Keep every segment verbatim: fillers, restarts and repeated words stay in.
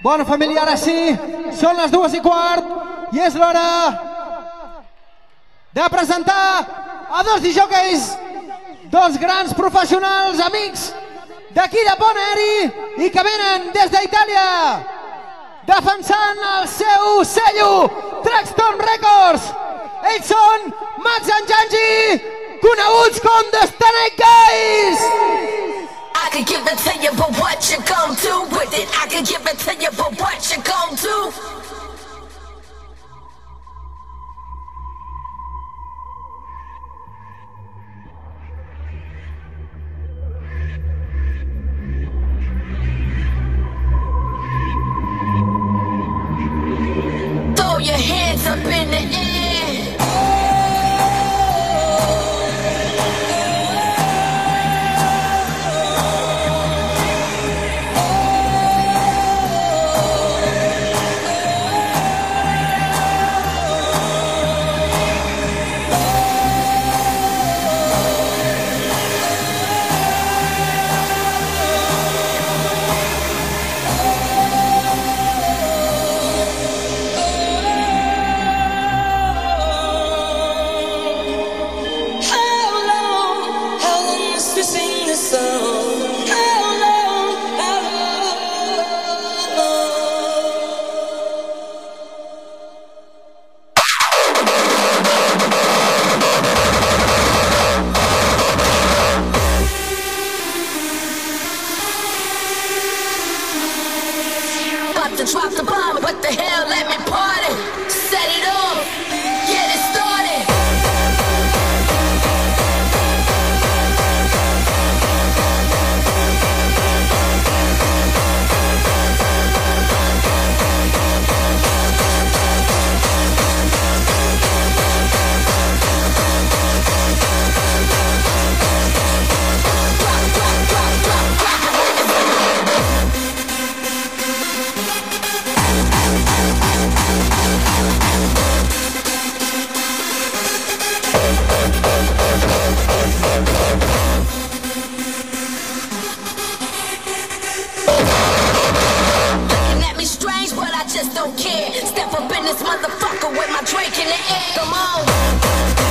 Bona família, ara sí, són les dues i quart i és l'hora de presentar a dos disjòqueis, dos grans professionals, amics d'aquí de Poneri i que venen des d'Itàlia defensant el seu sello Traxton Records. Ells són Max and Janji, coneguts com The Snake Guys. I could give it to you, but what you gon' do with it? I could give it to you, but what you gon' do? Throw your hands up in the air. Drop the bomb, what the hell, let me party. Set it off, get it started. Don't care. Step up in this motherfucker with my drink in the air. Come on.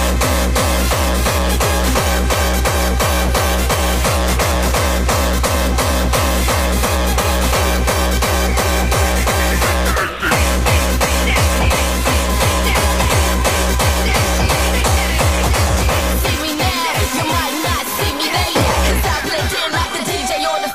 See me now, you might not see me later, 'cause I blend in like the D J on the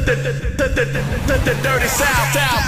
Dirty South, South.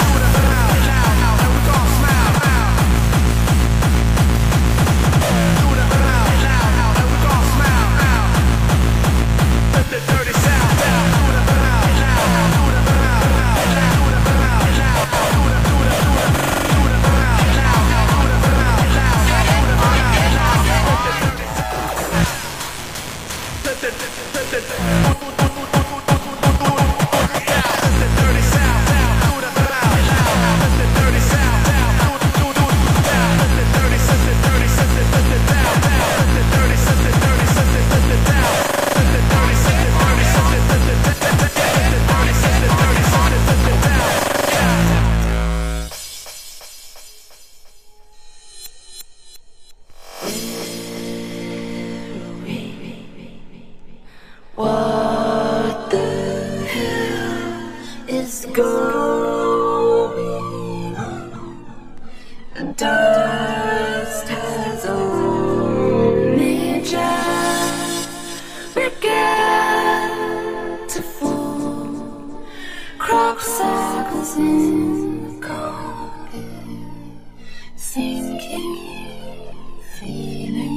What the hell is going on? The dust has only just begun to fall. Crop circles in the carpet, sinking, feeling.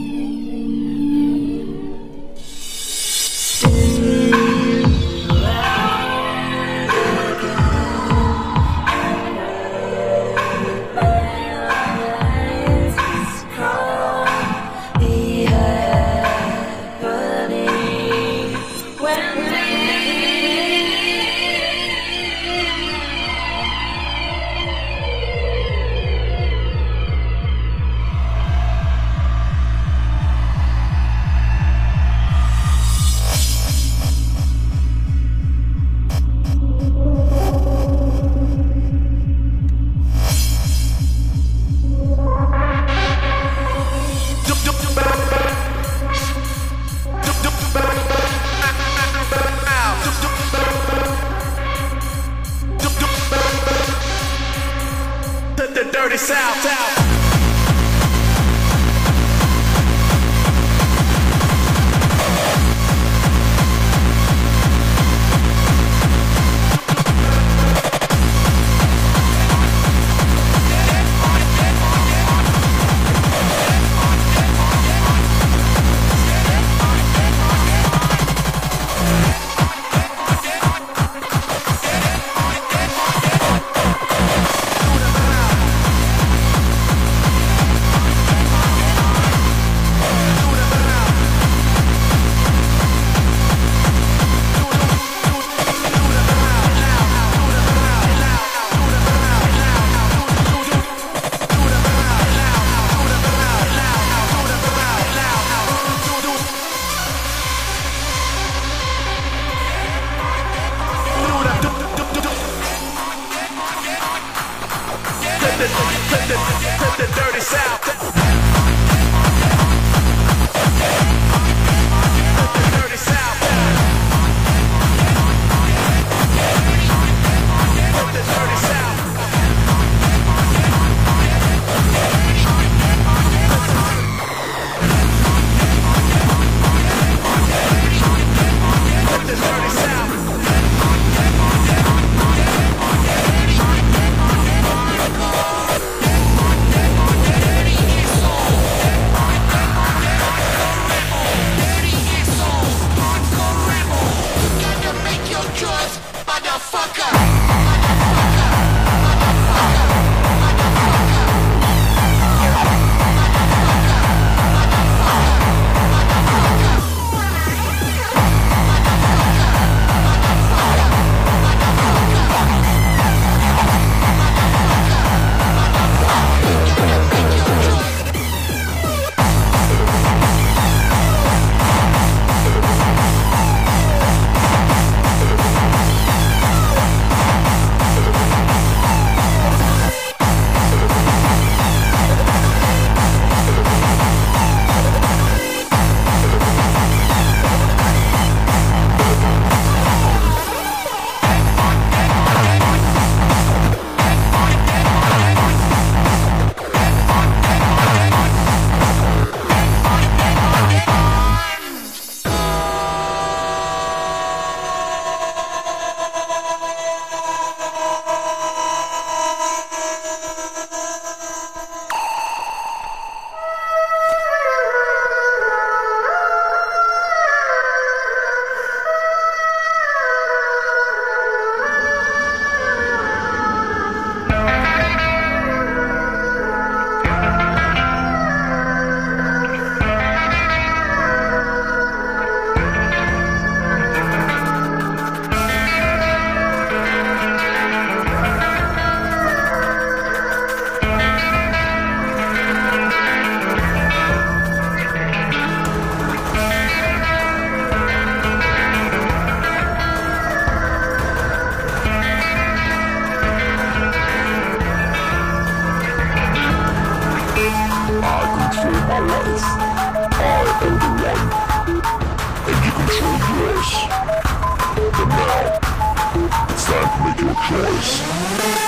my life. I am the one, and you control yours. But now, it's time to make your choice.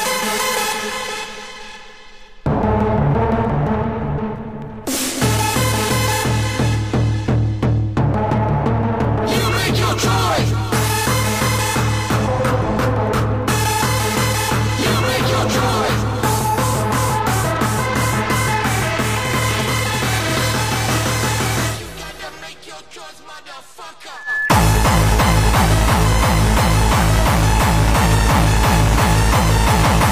Motherfucker.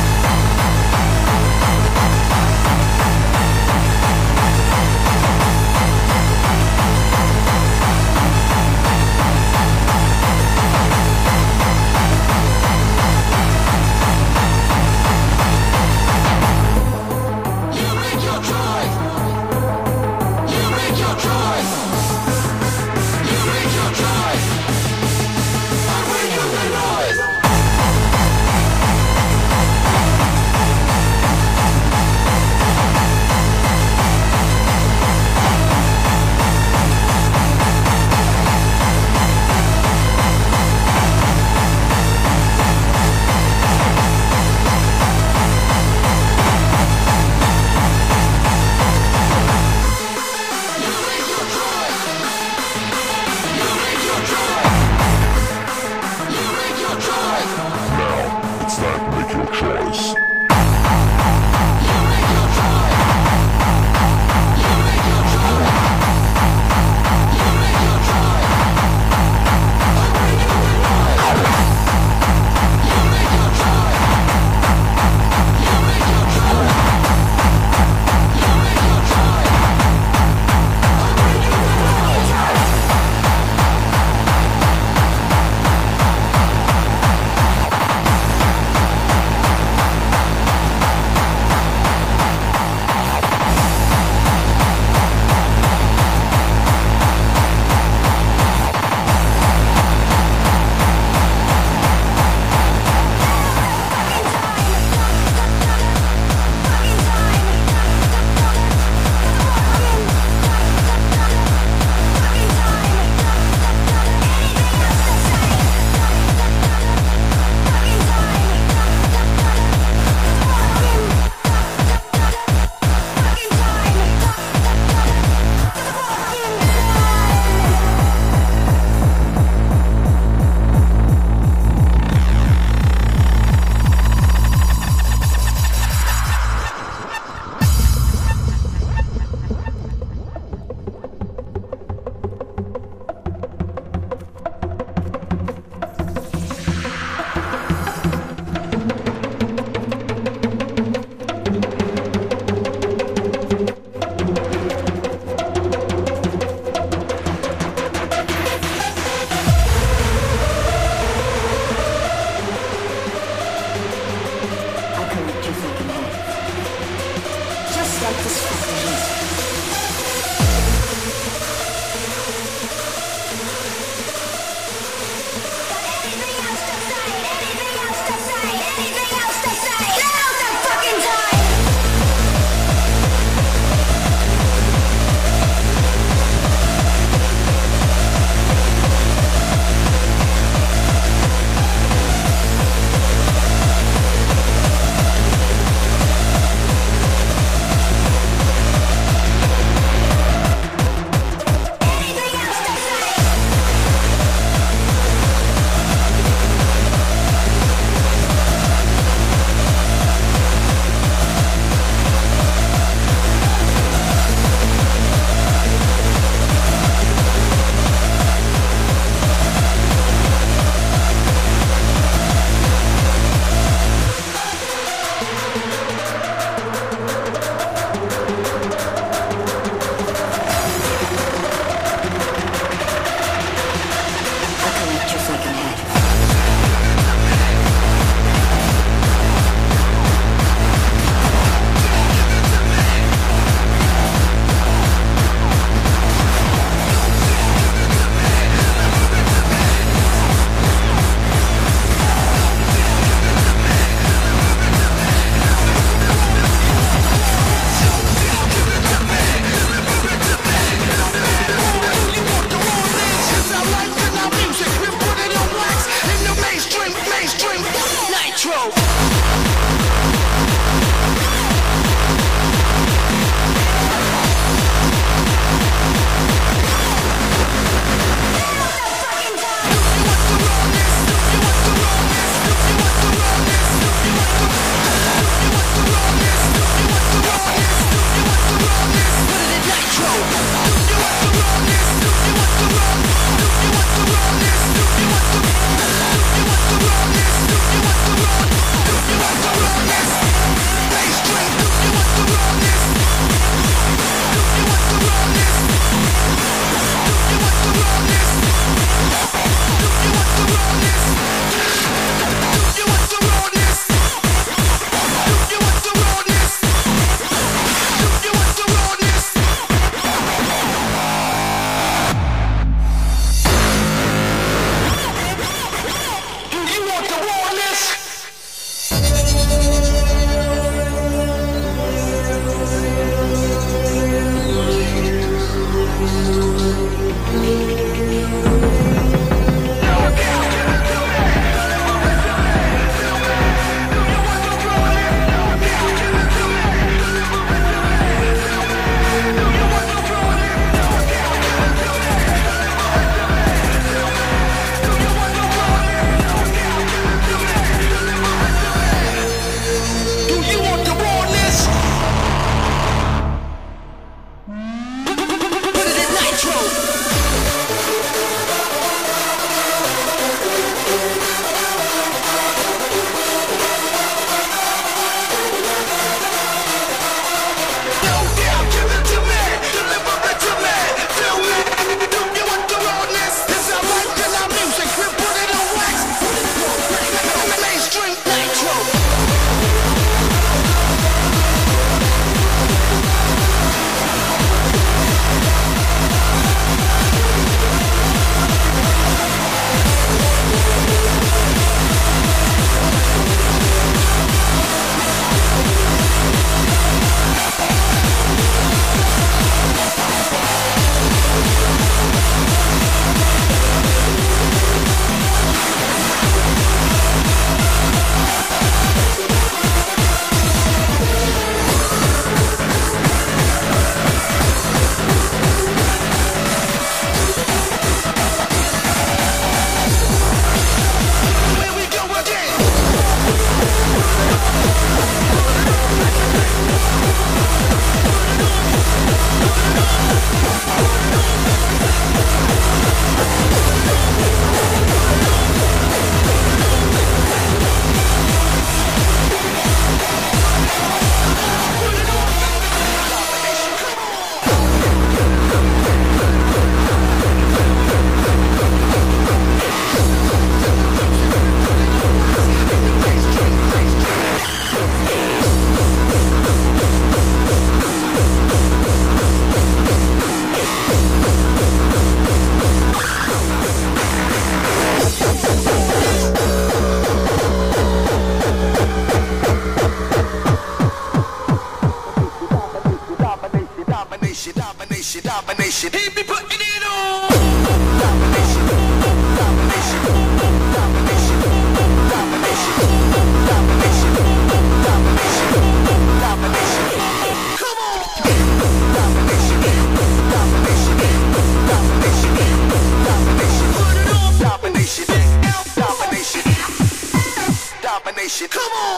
Domination, domination. He be putting it on. Domination, domination, domination, domination, domination, domination, domination. Come on. Domination, domination, domination, domination. Put it on. Domination, domination, domination. Come on.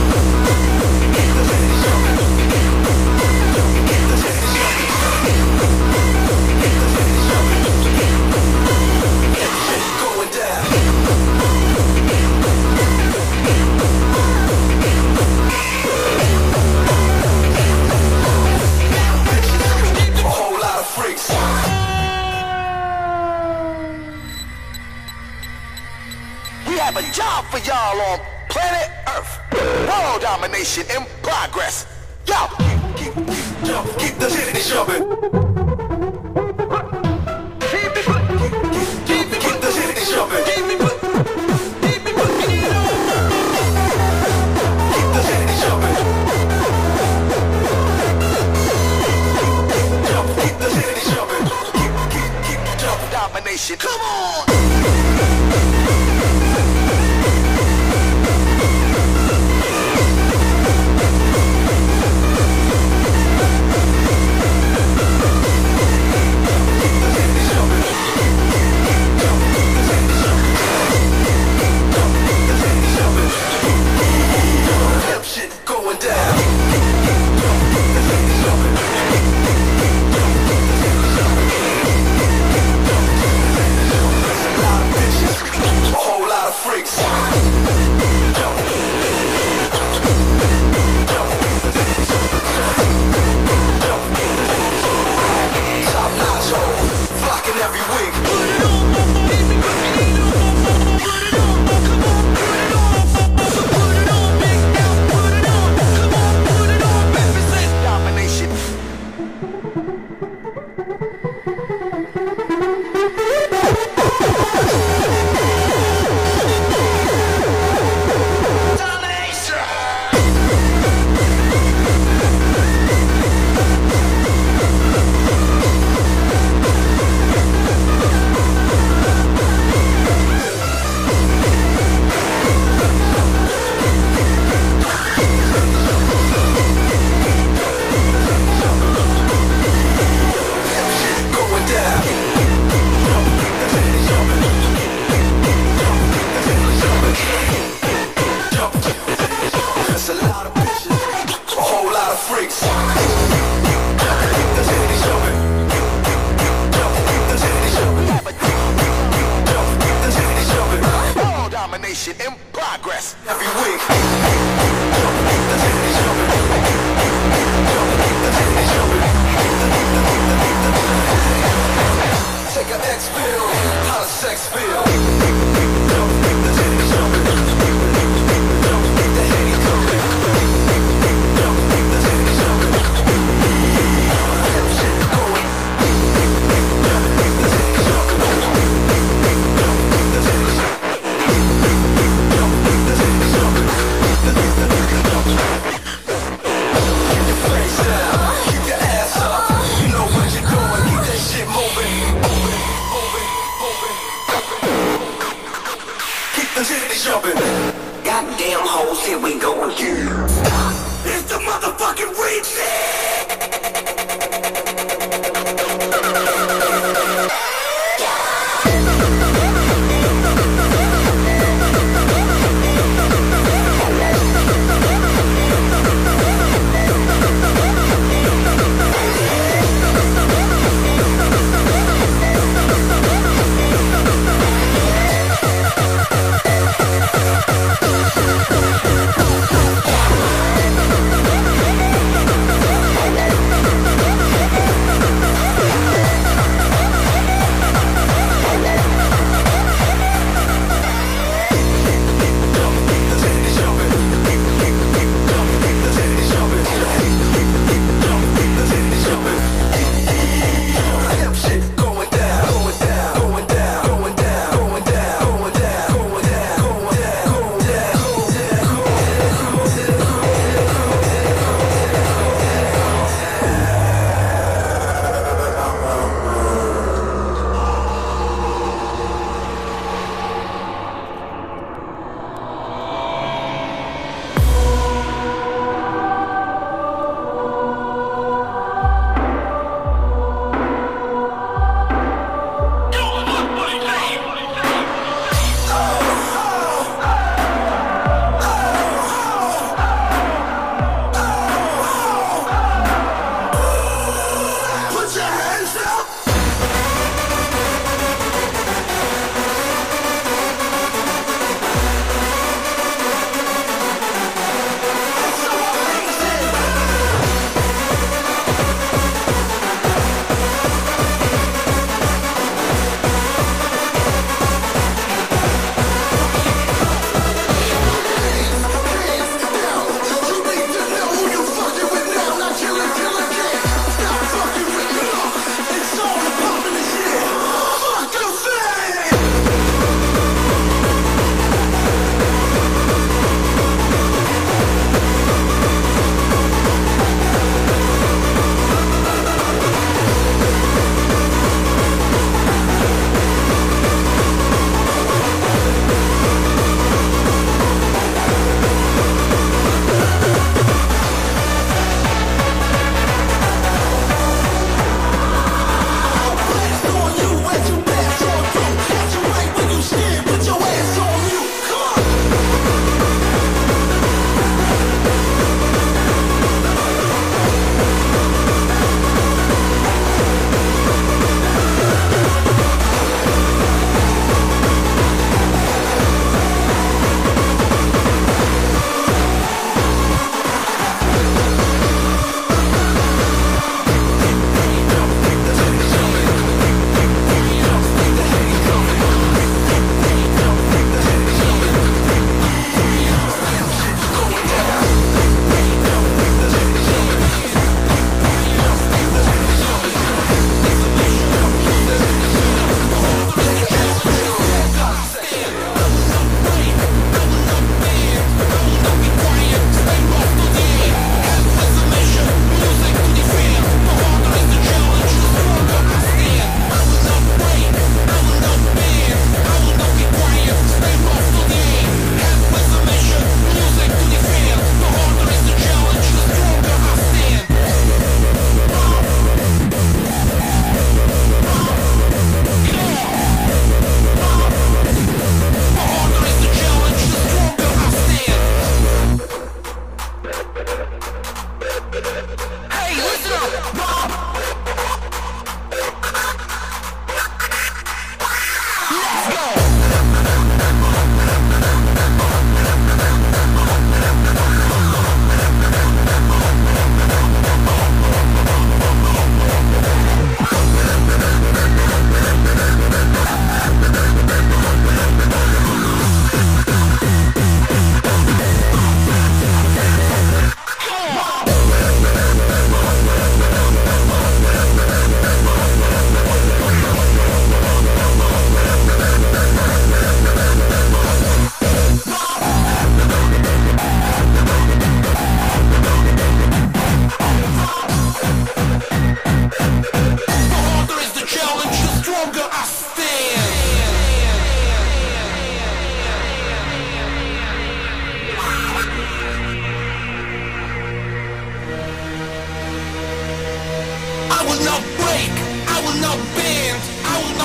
have a job for y'all on planet Earth. World domination in progress. Yo, keep, keep, keep, jump, keep the city jumping. Keep, keep, keep, keep, keep the city jumping. Keep, keep, keep, keep, keep the city jumping. Jump, keep the city jumping. Keep, keep, keep, jump, domination. Come on. In progress every week. Take an X pill, how does sex feel? Goddamn hoes, here we go again. It's the motherfucking remix.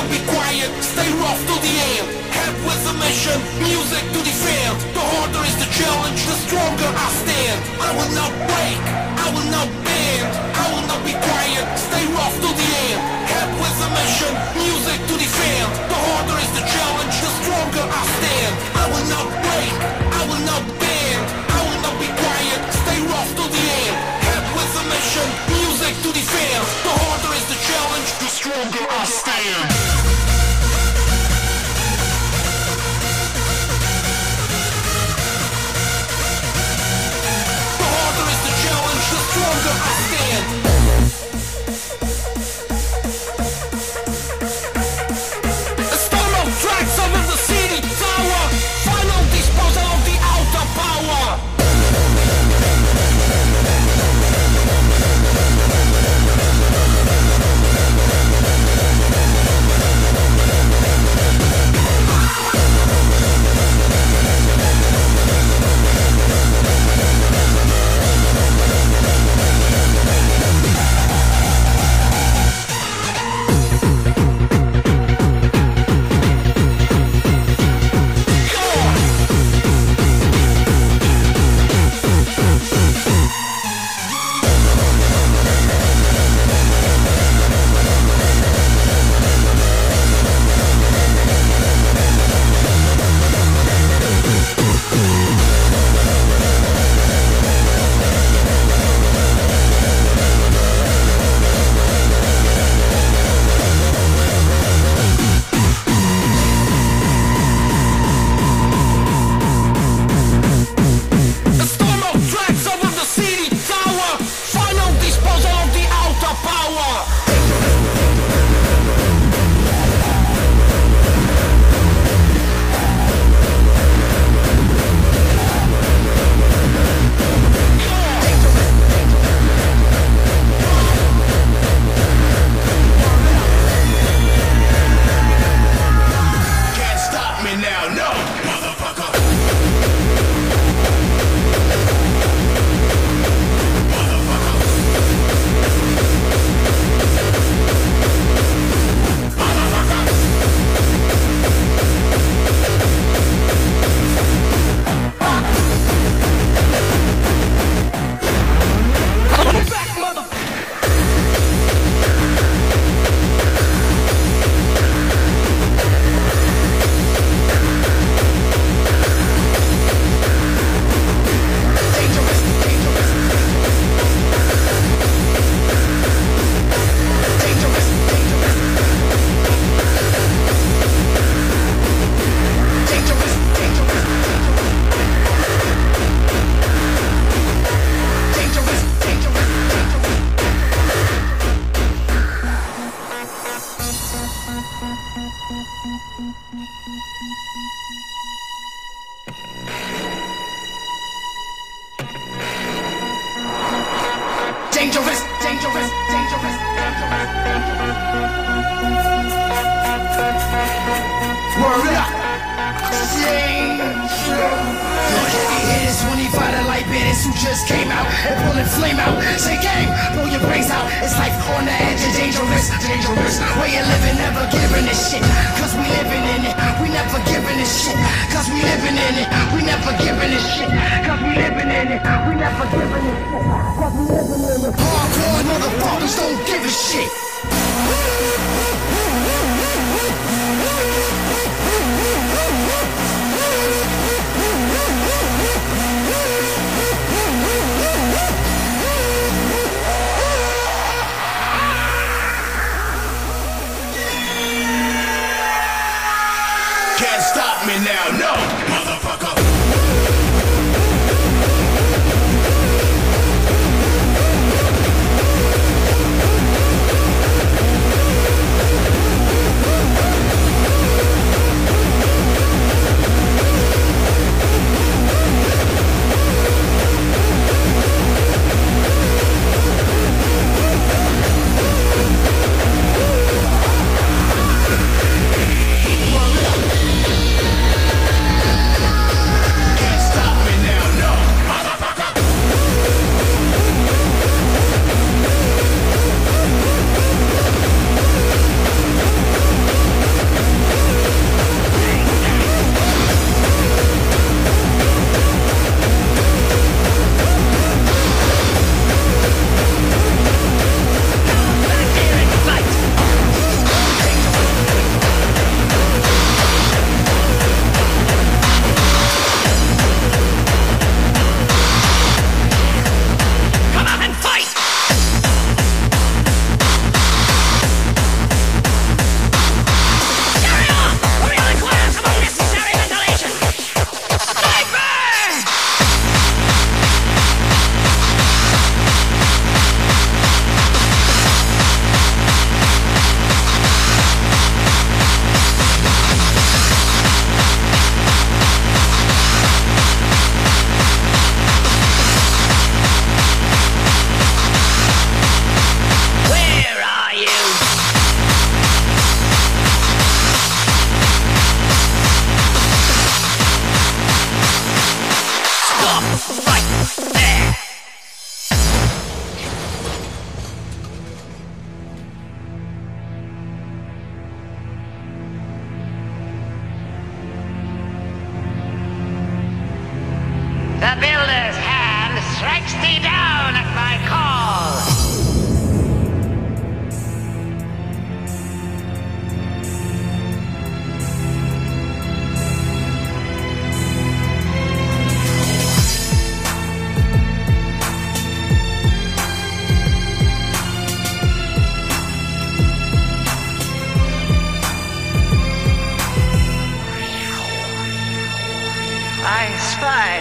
not be quiet, stay rough to the end. Head with the mission, music to defend. The harder is the challenge, the stronger I stand. I will not break, I will not bend. I will not be quiet, stay rough to the end. Head with the mission, music to defend. The harder is the challenge, the stronger I stand. I will not break, I will not bend. I will not be quiet, stay rough to the end. Head with the mission, music to defend. The harder is the challenge, the stronger I stand. The harder is the challenge, the stronger I stand. A storm of tracks over the city tower. Final disposal of the outer power. A storm of tracks over the city tower. Final disposal of the outer power. Can't stop me now, no, motherfucker. Back, mother. Dangerous, dangerous, dangerous, dangerous, dangerous, dangerous, dangerous, dangerous, dangerous. Dangerous, dangerous, dangerous, dangerous, dangerous. Word up. Your heavy hitters, twenty-five to light bitters who just came out and pulling flame out. Say gang, blow your brains out. It's life on the edge of dangerous, dangerous. Way you living, never giving this shit. Cause we living in it, we never giving this shit. Cause we living in it, we never giving this shit. Cause we living in it, we never giving this shit. Cause we living in it. Hardcore motherfuckers don't give a shit. Can't stop me now, no, motherfucker.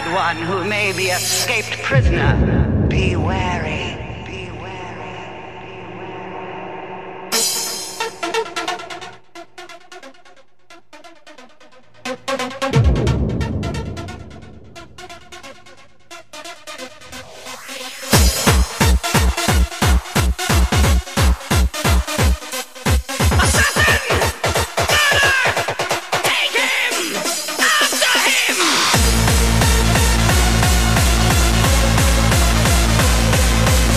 Unidentified one who may be escaped prisoner. Be wary. Take him! After him!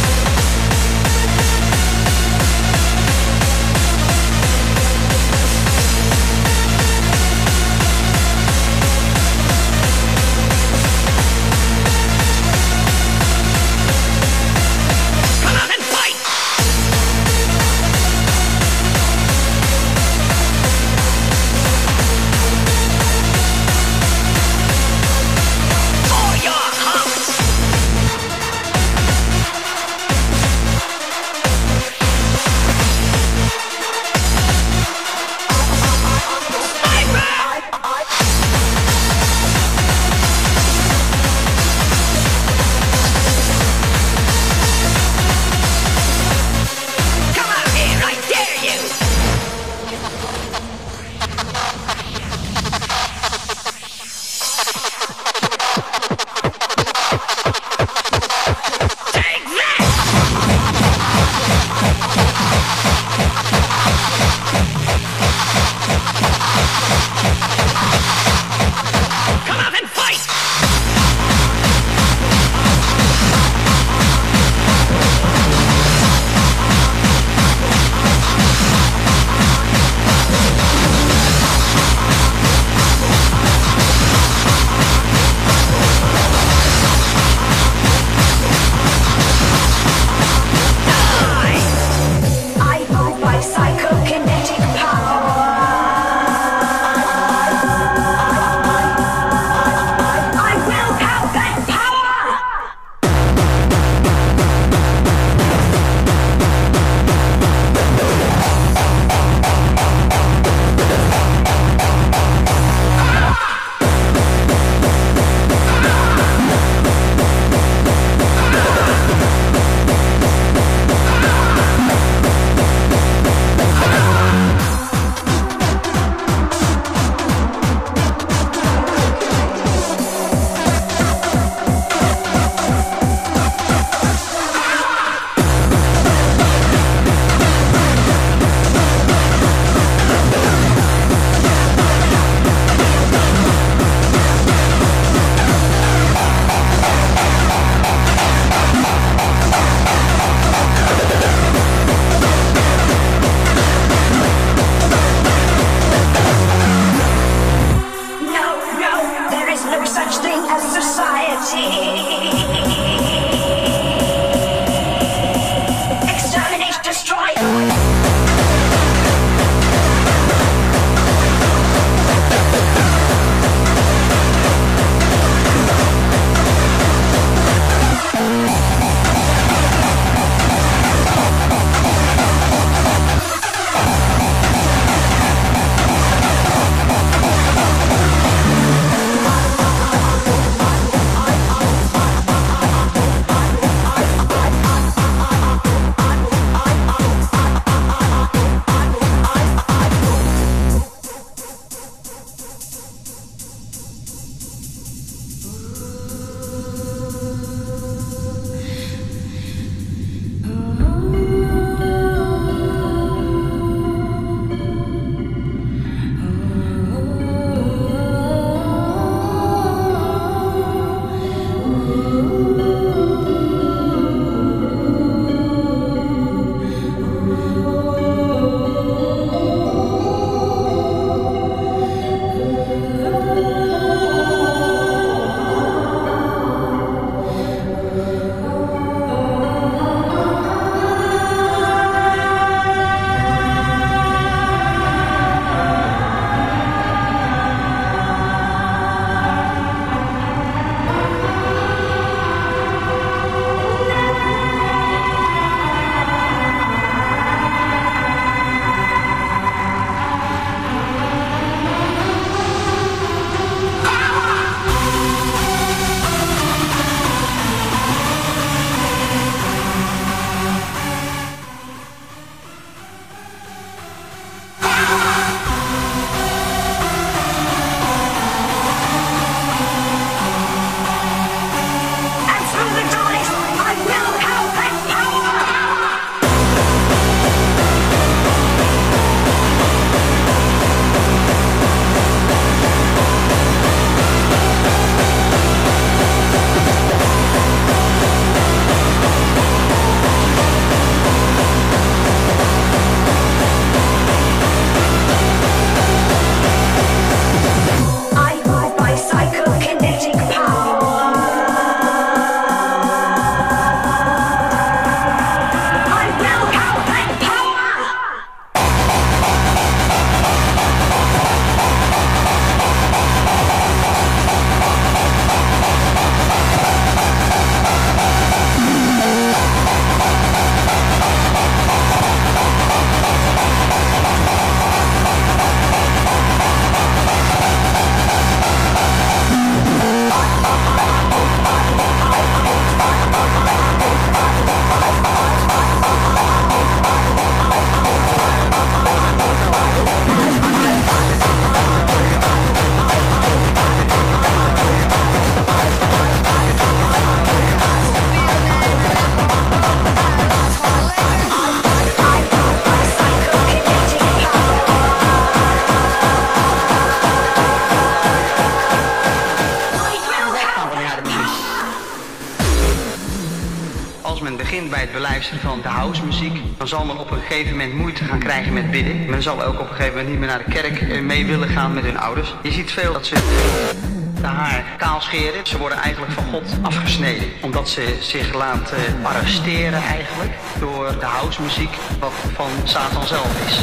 begint bij het beluisteren van de housemuziek, dan zal men op een gegeven moment moeite gaan krijgen met bidden. Men zal ook op een gegeven moment niet meer naar de kerk mee willen gaan met hun ouders. Je ziet veel dat ze de haar kaal scheren. Ze worden eigenlijk van God afgesneden. Omdat ze zich laten arresteren eigenlijk door de housemuziek wat van Satan zelf is.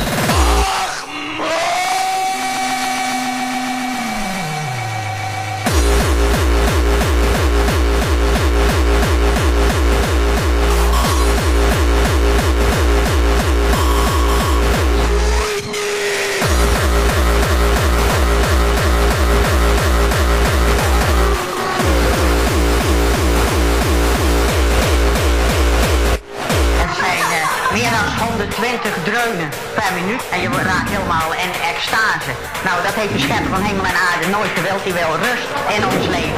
honderdtwintig dreunen per minuut en je raakt helemaal in extase. Nou, dat heeft de schepper van hemel en aarde nooit gewild. Die wil rust in ons leven.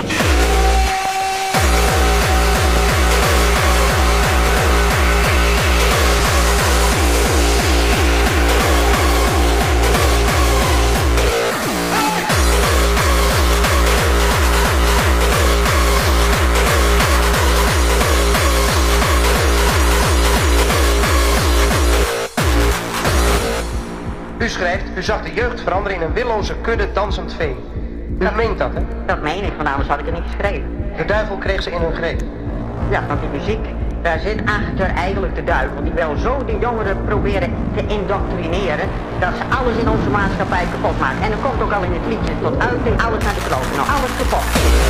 U schrijft, u zag de jeugd veranderen in een willoze kudde dansend vee. U meent dat, hè? Dat meen ik, van anders had ik het niet geschreven. De duivel kreeg ze in hun greep. Ja, want die muziek, daar zit achter eigenlijk de duivel. Die wil zo de jongeren proberen te indoctrineren, dat ze alles in onze maatschappij kapot maken. En dat komt ook al in het liedje tot uiting, alles naar de kloot. Nou, alles kapot.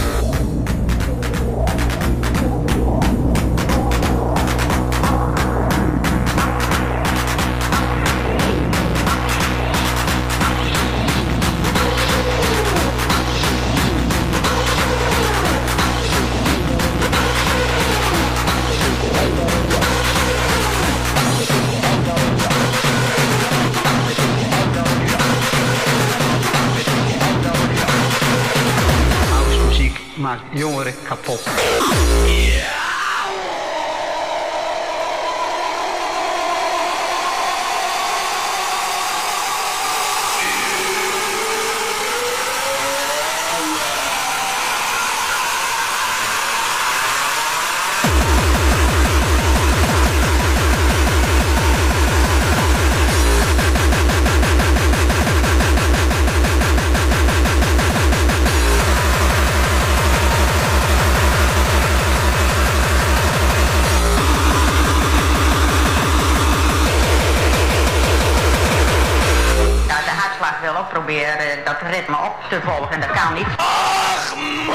Maakt jongeren kapot. Proberen dat ritme op te volgen, dat kan niet. Ach,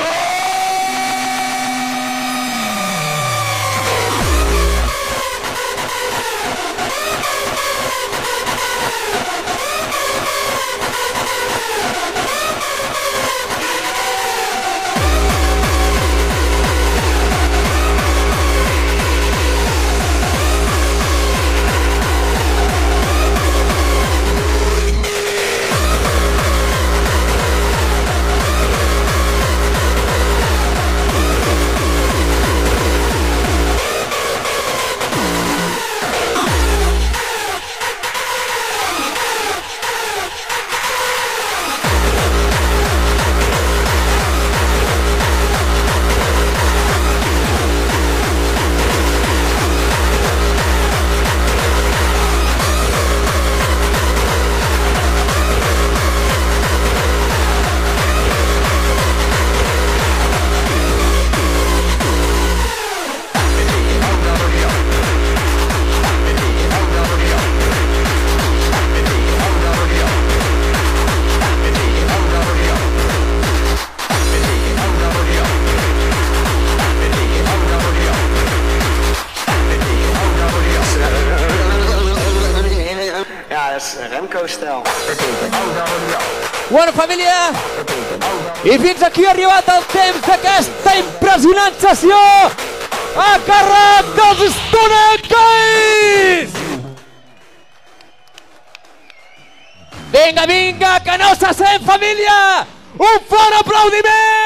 Remco-stijl. Bueno, família, i fins aquí ha arribat el temps d'aquesta impressionant sessió a càrrec dels Stone Guys! Vinga, vinga, que no se sent, família! Un fort aplaudiment!